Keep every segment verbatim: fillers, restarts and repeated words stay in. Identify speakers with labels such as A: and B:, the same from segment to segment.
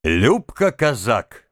A: Любка-казак.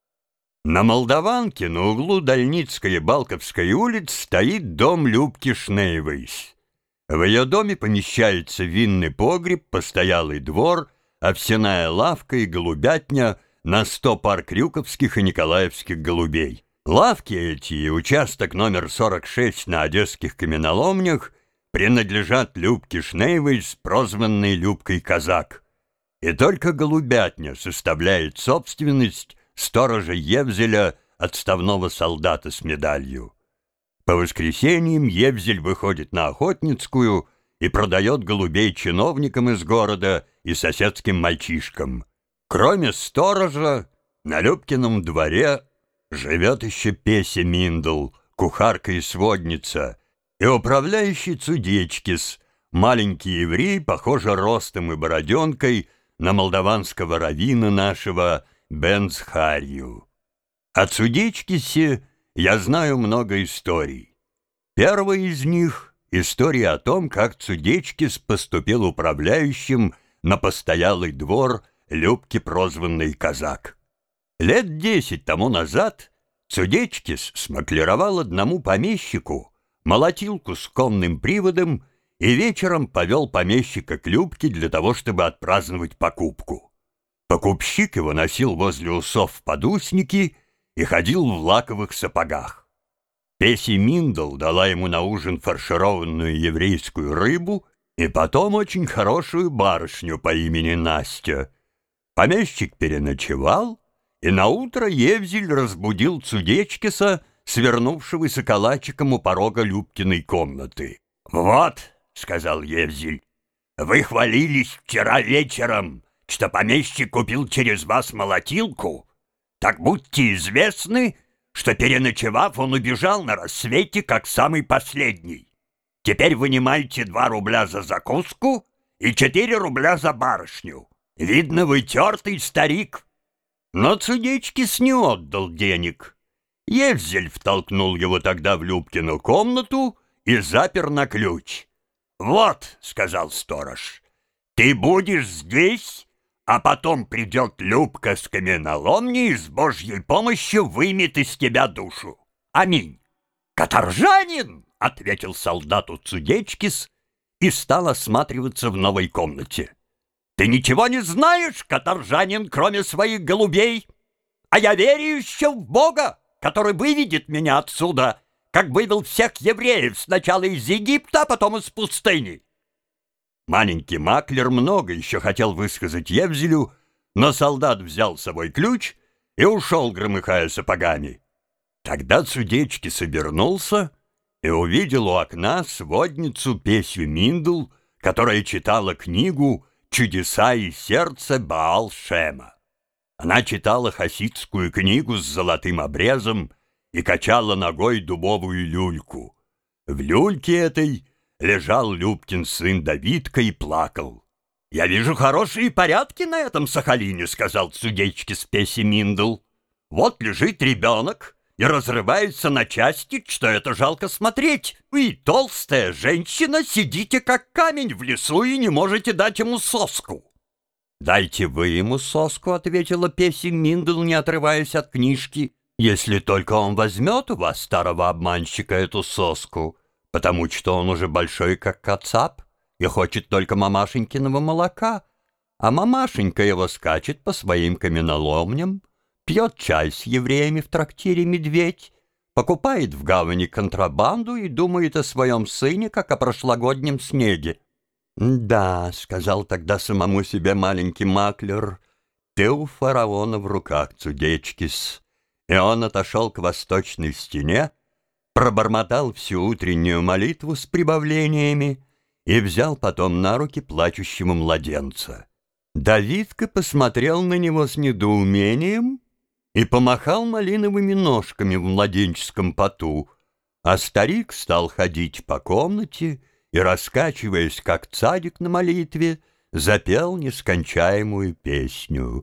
A: На Молдаванке на углу Дальницкой и Балковской улиц стоит дом Любки Шнеевойс. В ее доме помещается винный погреб, постоялый двор, овсяная лавка и голубятня на сто пар крюковских и николаевских голубей. Лавки эти и участок номер сорок шесть на одесских каменоломнях принадлежат Любке Шнеевойс, прозванной Любкой-казак. И только голубятня составляет собственность сторожа Евзеля, отставного солдата с медалью. По воскресеньям Евзель выходит на Охотницкую и продает голубей чиновникам из города и соседским мальчишкам. Кроме сторожа, на Любкином дворе живет еще Песя Миндл, кухарка и сводница, и управляющий Цудечкис, маленький еврей, похоже ростом и бороденкой, на молдаванского раввина нашего Бенцхарью. О Цудечкисе я знаю много историй. Первая из них — история о том, как Цудечкис поступил управляющим на постоялый двор Любки, прозванный Казак. Лет десять тому назад Цудечкис смаклировал одному помещику молотилку с конным приводом и вечером повел помещика к Любке для того, чтобы отпраздновать покупку. Покупщик его носил возле усов подусники и ходил в лаковых сапогах. Песя Миндл дала ему на ужин фаршированную еврейскую рыбу и потом очень хорошую барышню по имени Настя. Помещик переночевал, и наутро Евзель разбудил Цудечкиса, свернувшегося калачиком у порога Любкиной комнаты. «Вот», — сказал Евзель, — «вы хвалились вчера вечером, что помещик купил через вас молотилку. Так будьте известны, что, переночевав, он убежал на рассвете, как самый последний. Теперь вынимайте два рубля за закуску и четыре рубля за барышню. Видно, вы тертый старик». Но Цудечкис не отдал денег. Евзель втолкнул его тогда в Любкину комнату и запер на ключ. «Вот», — сказал сторож, — «ты будешь здесь, а потом придет Любка с каменоломни и с Божьей помощью вымет из тебя душу. Аминь». «Каторжанин!» — ответил солдату Цудечкис и стал осматриваться в новой комнате. «Ты ничего не знаешь, каторжанин, кроме своих голубей? А я верю еще в Бога, который выведет меня отсюда, как вывел всех евреев сначала из Египта, а потом из пустыни». Маленький маклер много еще хотел высказать Евзелю, но солдат взял с собой ключ и ушел, громыхая сапогами. Тогда Цудечкис обернулся и увидел у окна сводницу Песю Миндл, которая читала книгу «Чудеса и сердце Баал-Шема». Она читала хасидскую книгу с золотым обрезом и качала ногой дубовую люльку. В люльке этой лежал Любкин сын Давидка и плакал. «Я вижу хорошие порядки на этом Сахалине», — сказал Цудечкис Песе Миндл. «Вот лежит ребенок и разрывается на части, что это жалко смотреть. Вы, толстая женщина, сидите как камень в лесу и не можете дать ему соску». «Дайте вы ему соску», — ответила Песя Миндл, не отрываясь от книжки, «если только он возьмет у вас, старого обманщика, эту соску, потому что он уже большой, как кацап, и хочет только мамашенькиного молока, а мамашенька его скачет по своим каменоломням, пьет чай с евреями в трактире «Медведь», покупает в гавани контрабанду и думает о своем сыне, как о прошлогоднем снеге». «Да», — сказал тогда самому себе маленький маклер, — «ты у фараона в руках, Цудечкис». И он отошел к восточной стене, пробормотал всю утреннюю молитву с прибавлениями и взял потом на руки плачущего младенца. Давидка посмотрел на него с недоумением и помахал малиновыми ножками в младенческом поту, а старик стал ходить по комнате и, раскачиваясь, как цадик на молитве, запел нескончаемую песню.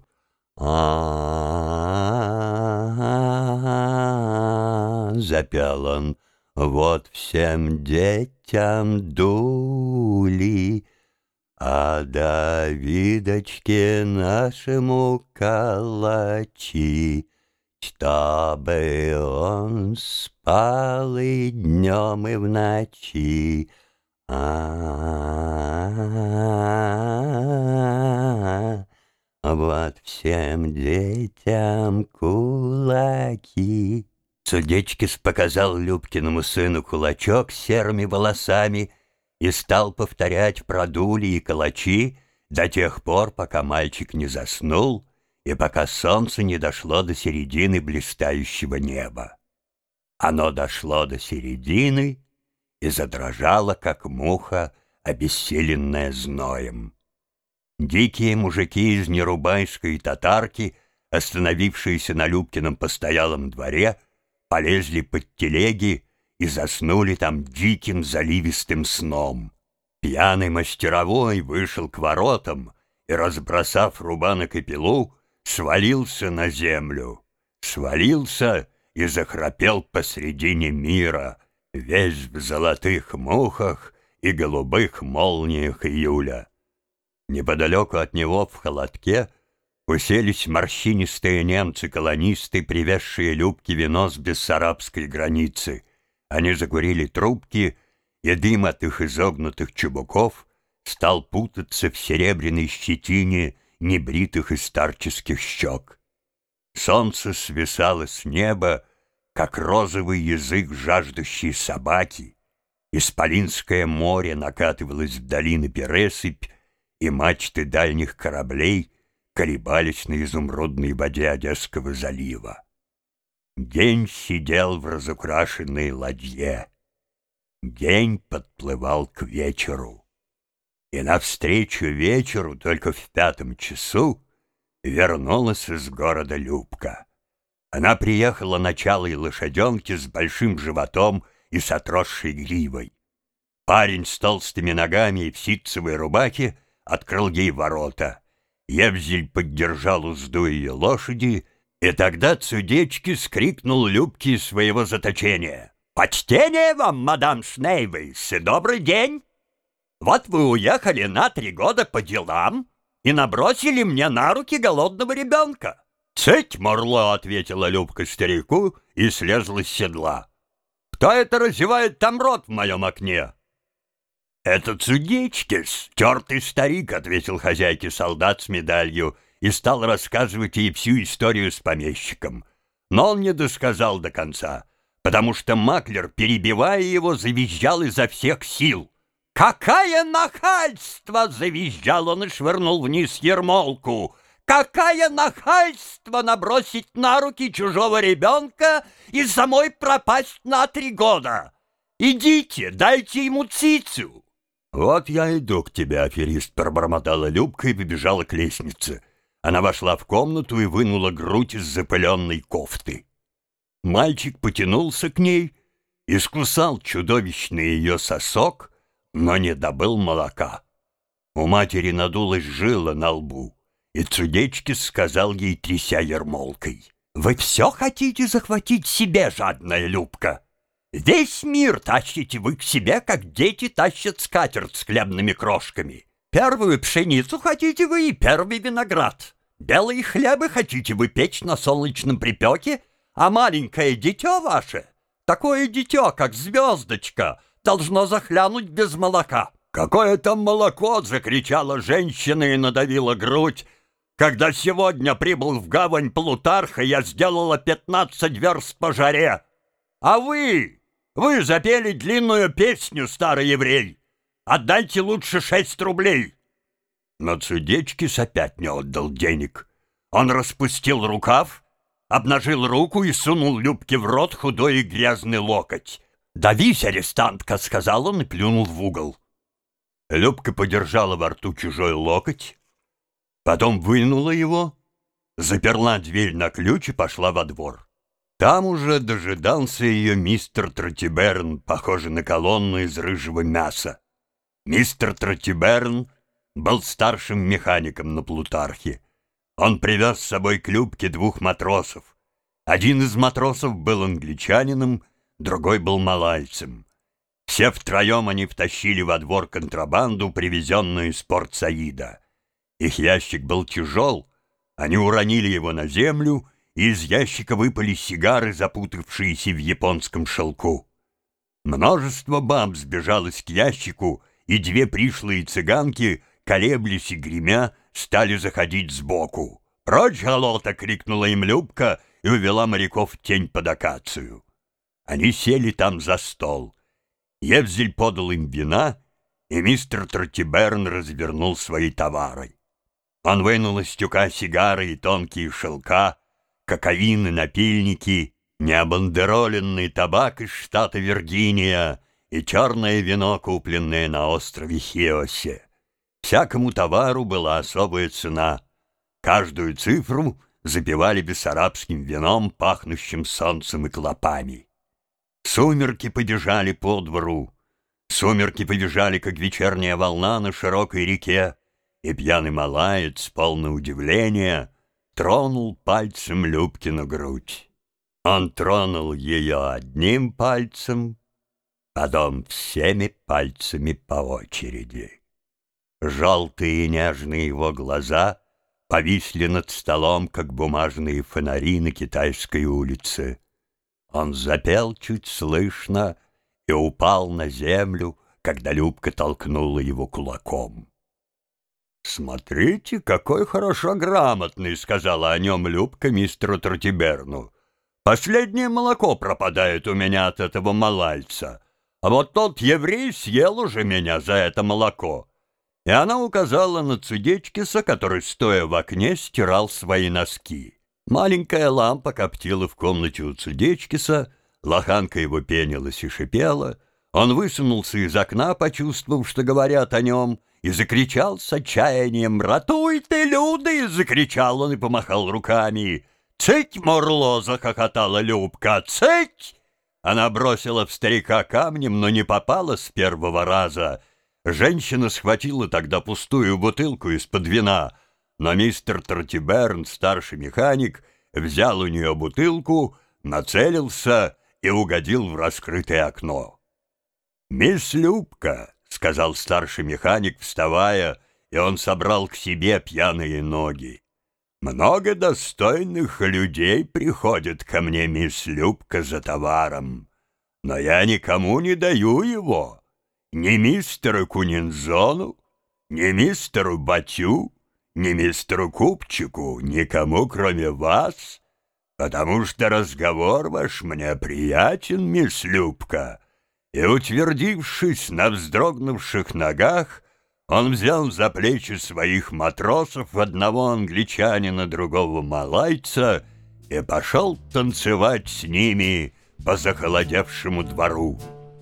A: «А-а-а-а-а», запел он, «вот всем детям дули, А Давидочке нашему калачи, чтобы он спал и днем, и в ночи. А-а-а, вот всем детям кулаки. Судечкис показал Любкиному сыну кулачок с серыми волосами и стал повторять про дули и калачи до тех пор, пока мальчик не заснул и пока солнце не дошло до середины блистающего неба. Оно дошло до середины и задрожало, как муха, обессиленная зноем. Дикие мужики из Нерубайской татарки, остановившиеся на Любкином постоялом дворе, полезли под телеги и заснули там диким заливистым сном. Пьяный мастеровой вышел к воротам и, разбросав рубанок и пилу, свалился на землю. Свалился и захрапел посредине мира, весь в золотых мухах и голубых молниях июля. Неподалеку от него в холодке уселись морщинистые немцы-колонисты, привезшие Любке вино с бессарабской границы. Они закурили трубки, и дым от их изогнутых чубуков стал путаться в серебряной щетине небритых и старческих щек. Солнце свисало с неба, как розовый язык жаждущей собаки. Исполинское море накатывалось в долины пересыпь, и мачты дальних кораблей колебались на изумрудной воде Одесского залива. День сидел в разукрашенной ладье. День подплывал к вечеру. И навстречу вечеру, только в пятом часу, вернулась из города Любка. Она приехала на чалой лошаденке с большим животом и с отросшей гривой. Парень с толстыми ногами и в ситцевой рубахе открыл ей ворота. Евзель поддержал узду ее лошади, и тогда Цудечки скрикнул Любке из своего заточения: «Почтение вам, мадам Шнейвейс, и добрый день! Вот вы уехали на три года по делам и набросили мне на руки голодного ребенка». «Цыть, Мурло!» — ответила Любка старику и слезла с седла. «Кто это разевает там рот в моем окне?» «Это Цудечкис, тертый старик», — ответил хозяйке солдат с медалью и стал рассказывать ей всю историю с помещиком. Но он не досказал до конца, потому что маклер, перебивая его, завизжал изо всех сил. «Какое нахальство!» — завизжал он и швырнул вниз ермолку. «Какое нахальство набросить на руки чужого ребенка и самой пропасть на три года! Идите, дайте ему цицу!» «Вот я иду к тебе, аферист», — пробормотала Любка и побежала к лестнице. Она вошла в комнату и вынула грудь из запыленной кофты. Мальчик потянулся к ней, искусал чудовищный ее сосок, но не добыл молока. У матери надулась жила на лбу, и Цудечкис сказал ей, тряся ермолкой: «Вы все хотите захватить себе, жадная Любка? Весь мир тащите вы к себе, как дети тащат скатерть с хлебными крошками. Первую пшеницу хотите вы и первый виноград. Белые хлебы хотите вы печь на солнечном припеке, а маленькое дитё ваше, такое дитё, как звездочка, должно захлянуть без молока». «Какое там молоко!» — закричала женщина и надавила грудь. «Когда сегодня прибыл в гавань Плутарха, я сделала пятнадцать верст по жаре. А вы, вы запели длинную песню, старый еврей. Отдайте лучше шесть рублей». Но Цудечкис опять не отдал денег. Он распустил рукав, обнажил руку и сунул Любке в рот худой и грязный локоть. «Давись, арестантка!» — сказал он и плюнул в угол. Любка подержала во рту чужой локоть, потом вынула его, заперла дверь на ключ и пошла во двор. Там уже дожидался ее мистер Тротиберн, похожий на колонну из рыжего мяса. Мистер Тротиберн был старшим механиком на Плутархе. Он привез с собой к Любке двух матросов. Один из матросов был англичанином, другой был малайцем. Все втроем они втащили во двор контрабанду, привезенную из Порт-Саида. Их ящик был тяжел, они уронили его на землю, и из ящика выпали сигары, запутавшиеся в японском шелку. Множество баб сбежалось к ящику, и две пришлые цыганки, колеблясь и гремя, стали заходить сбоку. «Прочь, голота!» — крикнула им Любка и увела моряков в тень под акацию. Они сели там за стол. Евзель подал им вина, и мистер Тротиберн развернул свои товары. Он вынул из тюка сигары и тонкие шелка, кокаин и напильники, необандероленный табак из штата Виргиния и черное вино, купленное на острове Хиосе. Всякому товару была особая цена. Каждую цифру запивали бессарабским вином, пахнущим солнцем и клопами. Сумерки побежали по двору. Сумерки побежали, как вечерняя волна на широкой реке, и пьяный малаец, полный удивления, тронул пальцем Любкину грудь. Он тронул ее одним пальцем, потом всеми пальцами по очереди. Желтые и нежные его глаза повисли над столом, как бумажные фонари на Китайской улице. Он запел чуть слышно и упал на землю, когда Любка толкнула его кулаком. «Смотрите, какой хорошо грамотный», — сказала о нем Любка мистеру Тротиберну. «Последнее молоко пропадает у меня от этого малайца, а вот тот еврей съел уже меня за это молоко». И она указала на Цудечкиса, который, стоя в окне, стирал свои носки. Маленькая лампа коптила в комнате у Цудечкиса, лоханка его пенилась и шипела. Он высунулся из окна, почувствовав, что говорят о нем, и закричал с отчаянием: «Ратуй ты, люди!» — закричал он и помахал руками. «Цыть, Морло!» — захохотала Любка. «Цыть!» Она бросила в старика камнем, но не попала с первого раза. Женщина схватила тогда пустую бутылку из-под вина, но мистер Тротиберн, старший механик, взял у нее бутылку, нацелился и угодил в раскрытое окно. «Мисс Любка», — сказал старший механик, вставая, и он собрал к себе пьяные ноги. «Много достойных людей приходит ко мне, мисс Любка, за товаром, но я никому не даю его. Ни мистеру Кунинзону, ни мистеру Батю, ни мистеру Купчику, никому, кроме вас, потому что разговор ваш мне приятен, мисс Любка». И, утвердившись на вздрогнувших ногах, он взял за плечи своих матросов, одного англичанина, другого малайца, и пошел танцевать с ними по захолодевшему двору.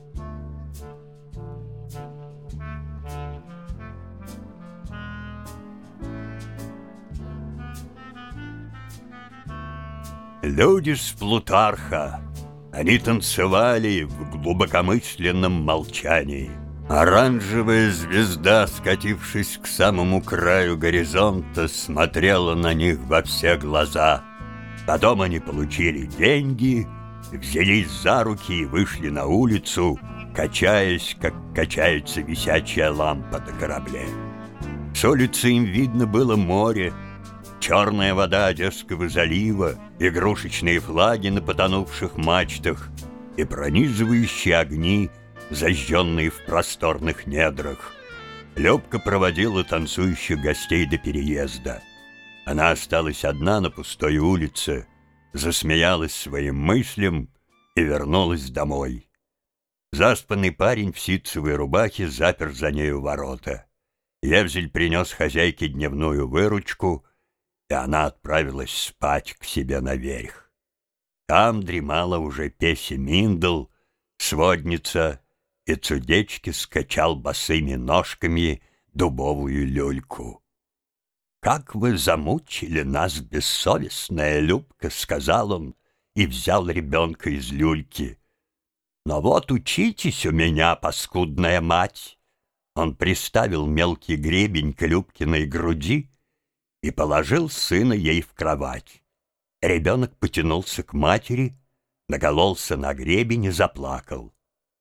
A: Люди с Плутарха. Они танцевали в глубокомысленном молчании. Оранжевая звезда, скатившись к самому краю горизонта, смотрела на них во все глаза. Потом они получили деньги, взялись за руки и вышли на улицу, качаясь, как качается висячая лампа на корабле. С улицы им видно было море, черная вода Одесского залива, игрушечные флаги на потонувших мачтах и пронизывающие огни, зажженные в просторных недрах. Любка проводила танцующих гостей до переезда. Она осталась одна на пустой улице, засмеялась своим мыслям и вернулась домой. Заспанный парень в ситцевой рубахе запер за нею ворота. Евзель принес хозяйке дневную выручку, и она отправилась спать к себе наверх. Там дремала уже Песя Миндл, сводница, и Цудечки скачал босыми ножками дубовую люльку. «Как вы замучили нас, бессовестная Любка!» — сказал он и взял ребенка из люльки. «Но вот учитесь у меня, паскудная мать!» Он приставил мелкий гребень к Любкиной груди и положил сына ей в кровать. Ребенок потянулся к матери, нагололся на гребень и заплакал.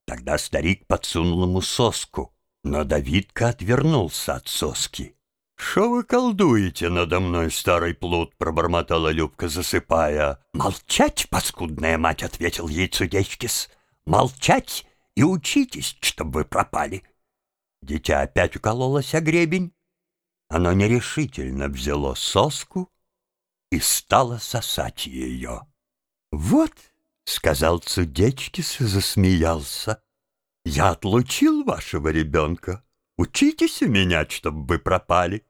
A: Тогда старик подсунул ему соску, но Давидка отвернулся от соски. «Шо вы колдуете надо мной, старый плут?» — пробормотала Любка, засыпая. «Молчать, паскудная мать!» — ответил ей Цудечкис. «Молчать и учитесь, чтобы вы пропали!» Дитя опять укололось о гребень. Оно нерешительно взяло соску и стало сосать ее. «Вот», — сказал Цудечкис и засмеялся, — «я отлучил вашего ребенка. Учитесь у меня, чтобы вы пропали».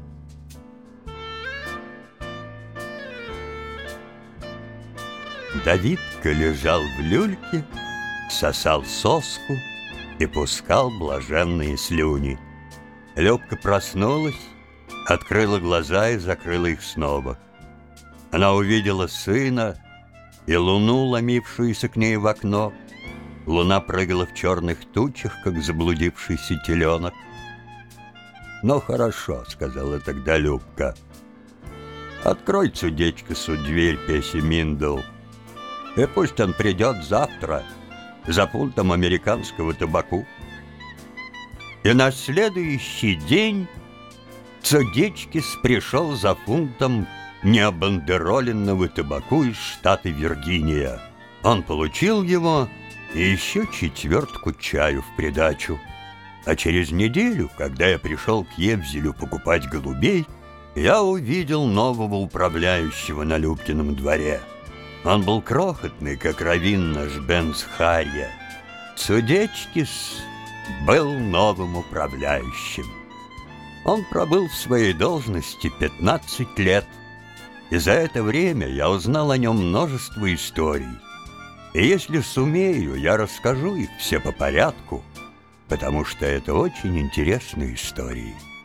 A: Давидка лежал в люльке, сосал соску и пускал блаженные слюни. Любка проснулась, открыла глаза и закрыла их снова. Она увидела сына и луну, ломившуюся к ней в окно. Луна прыгала в черных тучах, как заблудившийся теленок. «Ну, хорошо», — сказала тогда Любка. «Открой Цудечкису дверь, Песи Миндл, и пусть он придет завтра за фунтом американского табаку». И на следующий день Цудечкис пришел за фунтом необандероленного табаку из штата Виргиния. Он получил его и еще четвертку чаю в придачу. А через неделю, когда я пришел к Евзелю покупать голубей, я увидел нового управляющего на Любкином дворе. Он был крохотный, как раввин наш Бенц Харья. Цудечкис был новым управляющим. Он пробыл в своей должности пятнадцать лет, и за это время я узнал о нем множество историй. И если сумею, я расскажу их все по порядку, потому что это очень интересные истории.